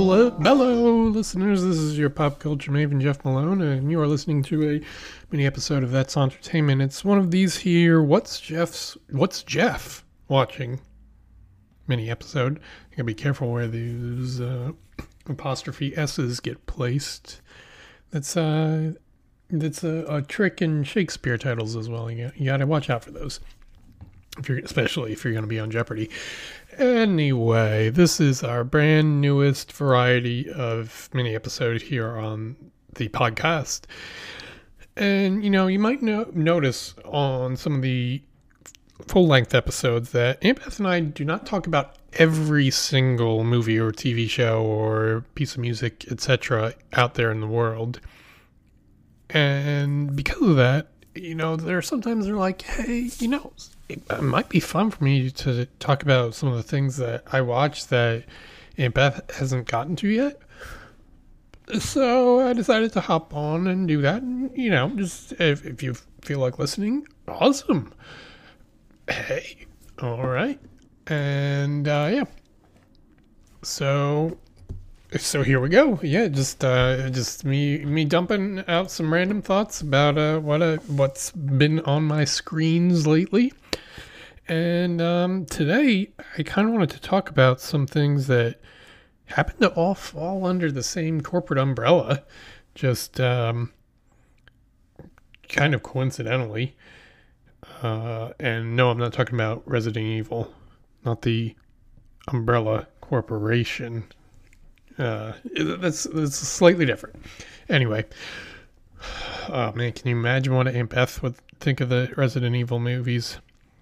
Hello, listeners. This is your pop culture maven, Jeff Malone, and you are listening to a mini episode of That's Entertainment. It's one of these here. What's Jeff watching? Mini episode. You gotta be careful where these apostrophe S's get placed. That's a trick in Shakespeare titles as well. You gotta watch out for those. Especially if you're going to be on Jeopardy. Anyway, this is our brand newest variety of mini episode here on the podcast. And, you might notice on some of the full-length episodes that Aunt Beth and I do not talk about every single movie or TV show or piece of music, etc. out there in the world. And because of that, sometimes they're like, hey, it might be fun for me to talk about some of the things that I watch that Aunt Beth hasn't gotten to yet. So I decided to hop on and do that. And, just if you feel like listening, awesome. Hey, all right. And, yeah. So here we go. Yeah, just me dumping out some random thoughts about what's been on my screens lately. And today I kind of wanted to talk about some things that happen to all fall under the same corporate umbrella, just kind of coincidentally. And no, I'm not talking about Resident Evil, not the Umbrella Corporation. That's slightly different. Anyway, oh man, can you imagine what Aunt Beth would think of the Resident Evil movies?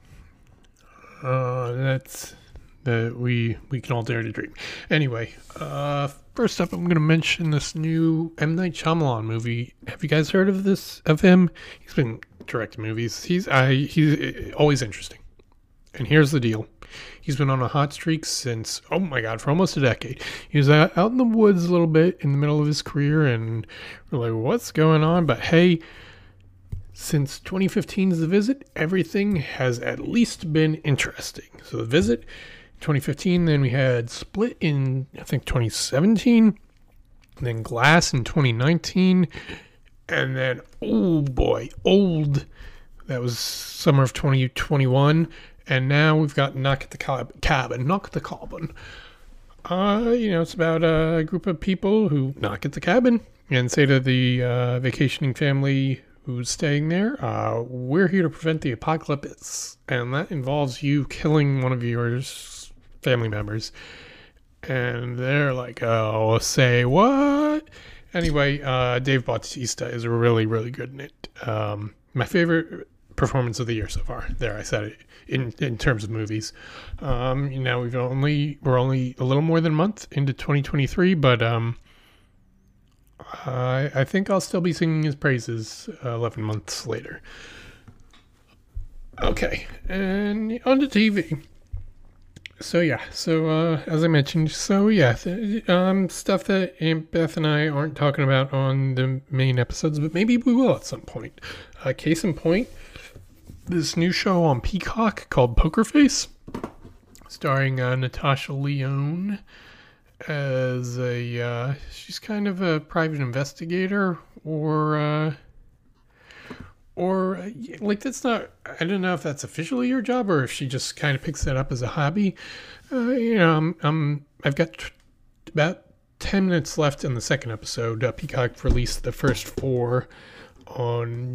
That's that we can all dare to dream. Anyway, first up, I'm going to mention this new M. Night Shyamalan movie. Have you guys heard of him? He's been directing movies. He's always interesting. And here's the deal. He's been on a hot streak since, oh my God, for almost a decade. He was out in the woods a little bit in the middle of his career, and we're like, what's going on? But hey, since 2015's The Visit, everything has at least been interesting. So The Visit, 2015, then we had Split in, I think, 2017, then Glass in 2019, and then, oh boy, Old, that was summer of 2021. And now we've got Knock at the Cabin. It's about a group of people who knock at the cabin and say to the vacationing family who's staying there, we're here to prevent the apocalypse. And that involves you killing one of your family members. And they're like, oh, say what? Anyway, Dave Bautista is really, really good in it. My favorite performance of the year so far. There, I said it. In terms of movies, we're only a little more than a month into 2023, but I think I'll still be singing his praises 11 months later. Okay, and on to TV. So as I mentioned, stuff that Aunt Beth and I aren't talking about on the main episodes, but maybe we will at some point. Case in point, this new show on Peacock called Poker Face, starring Natasha Lyonne as she's kind of a private investigator, or that's not, I don't know if that's officially her job or if she just kind of picks that up as a hobby. I've got about 10 minutes left in the second episode. Peacock released the first 4 on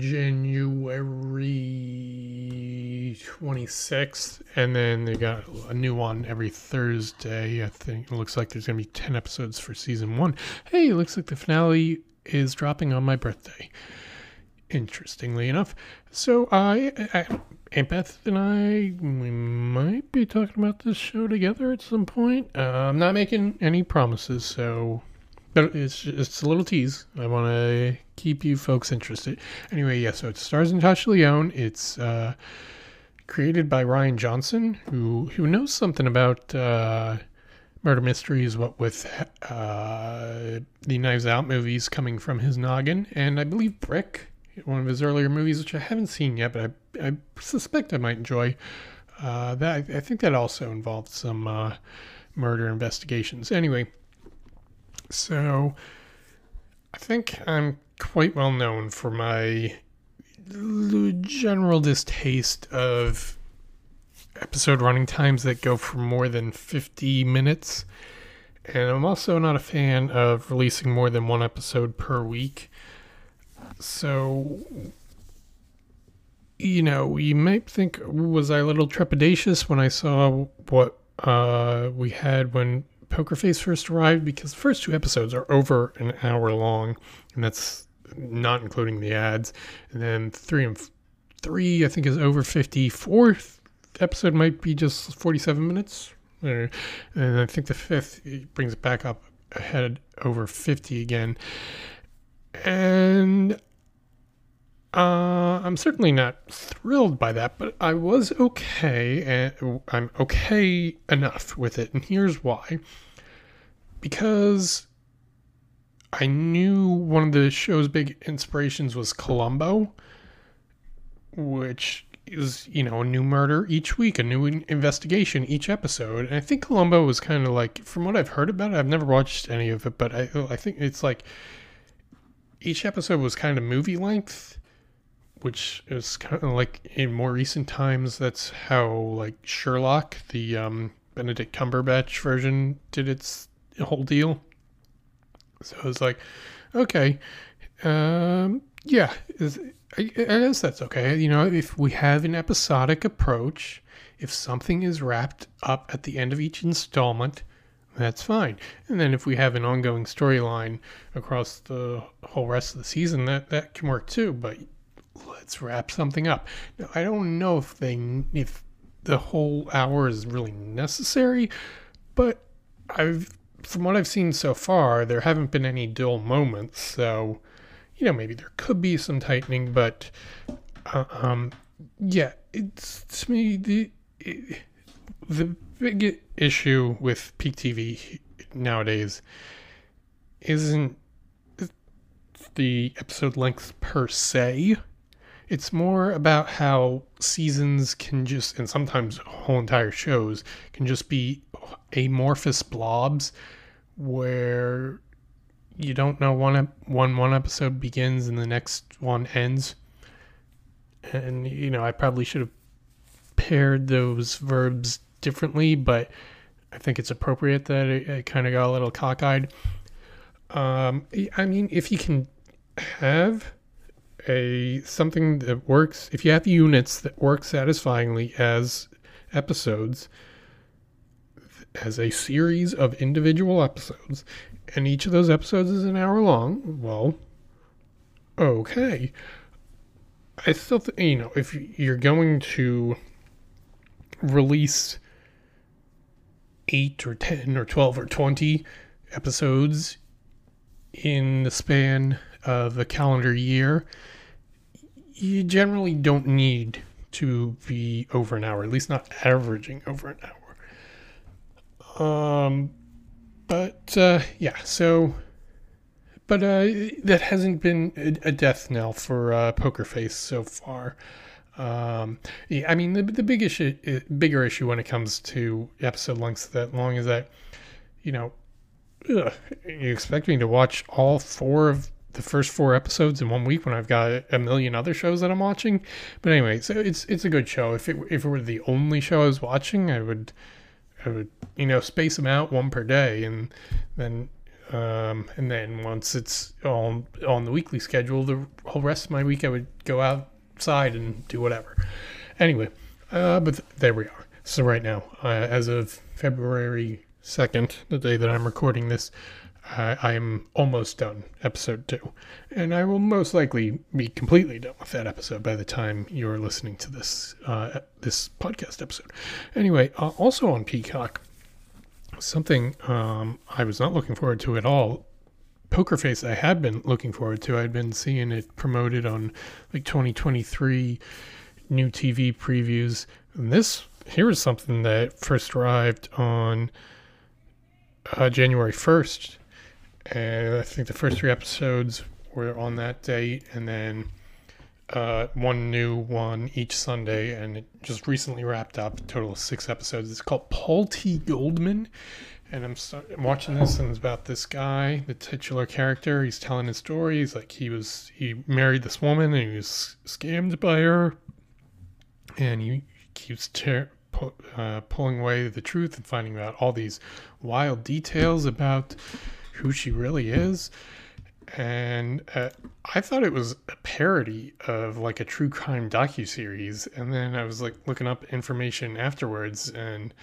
January 26th, and then they got a new one every Thursday. I think it looks like there's going to be 10 episodes for season 1. Hey, it looks like the finale is dropping on my birthday, interestingly enough. So Aunt Beth and we might be talking about this show together at some point. I'm not making any promises, but it's a little tease. I want to keep you folks interested. Anyway, yeah, so it stars Natasha Lyonne. It's created by Rian Johnson, who knows something about murder mysteries, what with the Knives Out movies coming from his noggin. And I believe Brick, one of his earlier movies, which I haven't seen yet, but I suspect I might enjoy. I think that also involved some murder investigations. Anyway, So I think I'm quite well known for my general distaste of episode running times that go for more than 50 minutes. And I'm also not a fan of releasing more than one episode per week. So, you might think, was I a little trepidatious when I saw what we had when Poker Face first arrived? Because the first two episodes are over an hour long, and that's not including the ads. And then three, I think, is over 50. Fourth episode might be just 47 minutes. And I think the fifth brings it back up ahead over 50 again. And I'm certainly not thrilled by that, but I was okay, and I'm okay enough with it. And here's why. Because I knew one of the show's big inspirations was Columbo, which is, a new murder each week, a new investigation each episode. And I think Columbo was kind of like, from what I've heard about it, I've never watched any of it, but I think it's like each episode was kind of movie length, which is kind of like in more recent times, that's how like Sherlock, the Benedict Cumberbatch version, did its whole deal. So I was like, okay, yeah, I guess that's okay. If we have an episodic approach, if something is wrapped up at the end of each installment, that's fine. And then if we have an ongoing storyline across the whole rest of the season, that can work too. But let's wrap something up. Now, I don't know if the whole hour is really necessary, but from what I've seen so far, there haven't been any dull moments. So, maybe there could be some tightening, but yeah, it's, to me, the big issue with peak TV nowadays isn't the episode length per se. It's more about how seasons can just, and sometimes whole entire shows, can just be amorphous blobs where you don't know when one episode begins and the next one ends. And, I probably should have paired those verbs differently, but I think it's appropriate that it kind of got a little cockeyed. I mean, if you can have something that works, if you have units that work satisfyingly as episodes, as a series of individual episodes, and each of those episodes is an hour long, well, okay. I still if you're going to release 8 or 10 or 12 or 20 episodes in the span of a calendar year, you generally don't need to be over an hour, at least not averaging over an hour. That hasn't been a death knell for Poker Face so far. Yeah, I mean, the bigger issue when it comes to episode lengths that long is that, you expect me to watch all 4 of the first 4 episodes in 1 week when I've got a million other shows that I'm watching. But anyway, so it's a good show. If it were the only show I was watching, I would space them out 1 per day, and then once it's all on the weekly schedule, the whole rest of my week I would go outside and do whatever. Anyway, but there we are. So right now, as of February 2nd, the day that I'm recording this, I am almost done episode 2, and I will most likely be completely done with that episode by the time you're listening to this podcast episode. Anyway, also on Peacock, something I was not looking forward to at all. Poker Face I had been looking forward to. I'd been seeing it promoted on like 2023 new TV previews. And here is something that first arrived on January 1st. And I think the first 3 episodes were on that date, and then one new one each Sunday, and it just recently wrapped up. A total of 6 episodes. It's called Paul T. Goldman, And I'm watching this, and it's about this guy, the titular character. He's telling his story. He's like, he married this woman, and he was scammed by her, and he keeps pulling away the truth and finding out all these wild details about who she really is. And I thought it was a parody of like a true crime docuseries, and then I was like looking up information afterwards, and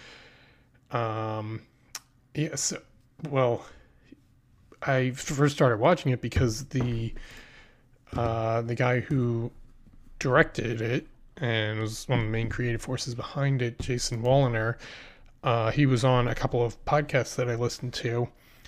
yes, well, I first started watching it because the guy who directed it and was one of the main creative forces behind it, Jason Walliner, he was on a couple of podcasts that I listened to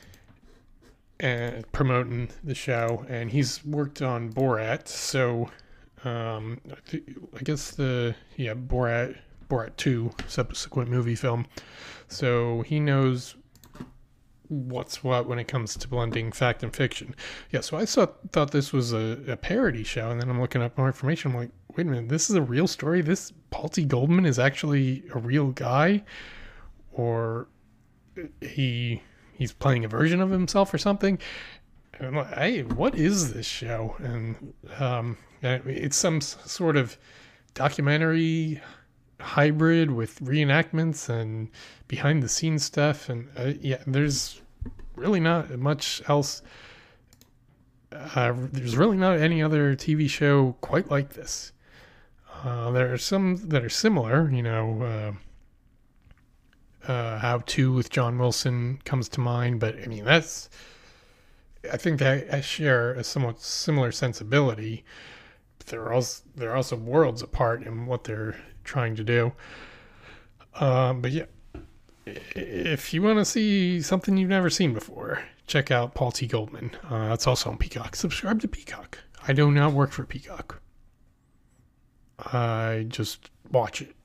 and promoting the show, and he's worked on Borat, so I guess Borat 2 subsequent movie film, so he knows what's what when it comes to blending fact and fiction. Yeah, so I thought this was a parody show, and then I'm looking up more information. I'm like, wait a minute, this is a real story? This Paul T. Goldman is actually a real guy? Or he's playing a version of himself or something? And I'm like, hey, what is this show? And it's some sort of documentary hybrid with reenactments and behind the scenes stuff, and there's really not much else. There's really not any other TV show quite like this. There are some that are similar, How To with John Wilson comes to mind, but I mean I think that I share a somewhat similar sensibility. But they're also worlds apart in what they're trying to do. But yeah, if you want to see something you've never seen before, check out Paul T. Goldman. That's also on Peacock. Subscribe to Peacock. I do not work for Peacock. I just watch it.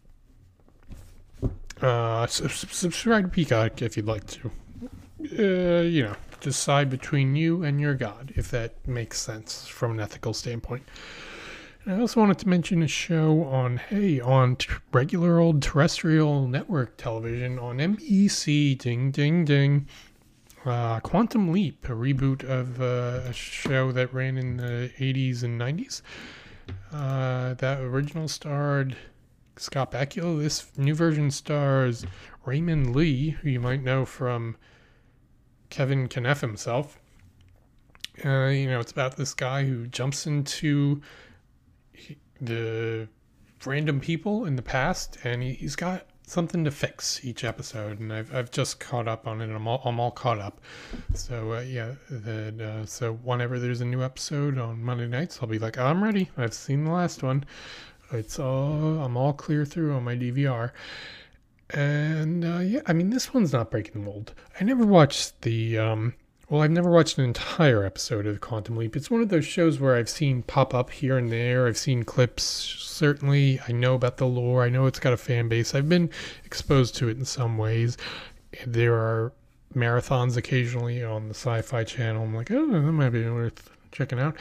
Subscribe to Peacock if you'd like to. Decide between you and your God, if that makes sense from an ethical standpoint. I also wanted to mention a show on regular old terrestrial network television on NBC. Ding, ding, ding. Quantum Leap, a reboot of a show that ran in the 80s and 90s. That original starred Scott Bakula. This new version stars Raymond Lee, who you might know from Kevin Kneff himself. It's about this guy who jumps into the random people in the past, and he's got something to fix each episode, and I've just caught up on it. I'm all caught up. So so whenever there's a new episode on Monday nights, I'll be like, I'm ready. I've seen the last one. I'm all clear through on my DVR. And this one's not breaking the mold. I never watched I've never watched an entire episode of Quantum Leap. It's one of those shows where I've seen pop up here and there. I've seen clips, certainly. I know about the lore. I know it's got a fan base. I've been exposed to it in some ways. There are marathons occasionally on the Sci-Fi Channel. I'm like, oh, that might be worth checking out.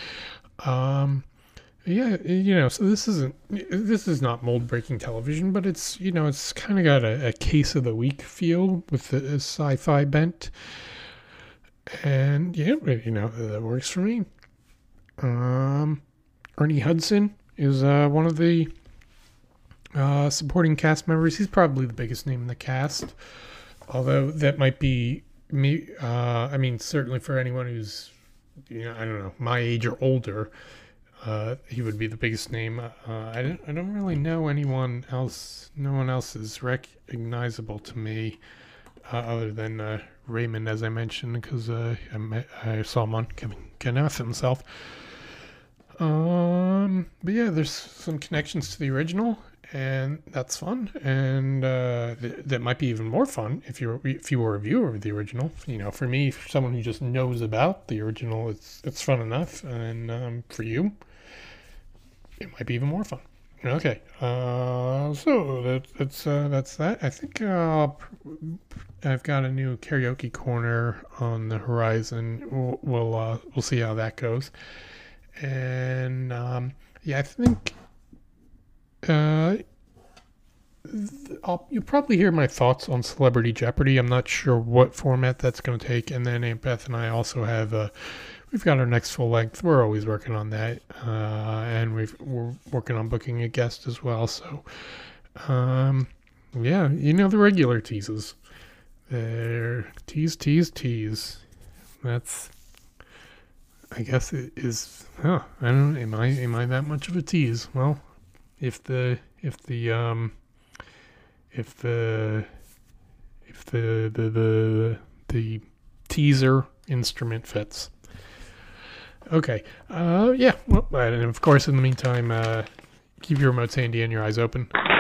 So this is not mold-breaking television, but it's kind of got a case of the week feel with the sci-fi bent. And that works for me. Ernie Hudson is one of the supporting cast members. He's probably the biggest name in the cast, although that might be me. Certainly for anyone who's my age or older, he would be the biggest name. I don't really know anyone else. No one else is recognizable to me other than Raymond, as I mentioned, because I saw him on Kevin Kneff himself. But yeah, there's some connections to the original, and that's fun. And that might be even more fun if you were a viewer of the original. For me, for someone who just knows about the original, it's fun enough, and for you, it might be even more fun. Okay, so that's that. I think I've got a new karaoke corner on the horizon. We'll see how that goes. And I think you'll probably hear my thoughts on Celebrity Jeopardy. I'm not sure what format that's going to take. And then Aunt Beth and I also have we've got our next full length. We're always working on that, and we're working on booking a guest as well. So, yeah, the regular teases. They're tease. That's, I guess it is. I don't know. Am I that much of a tease? Well, if the teaser instrument fits. Okay. Yeah. Well, and of course, in the meantime, keep your remotes handy and your eyes open.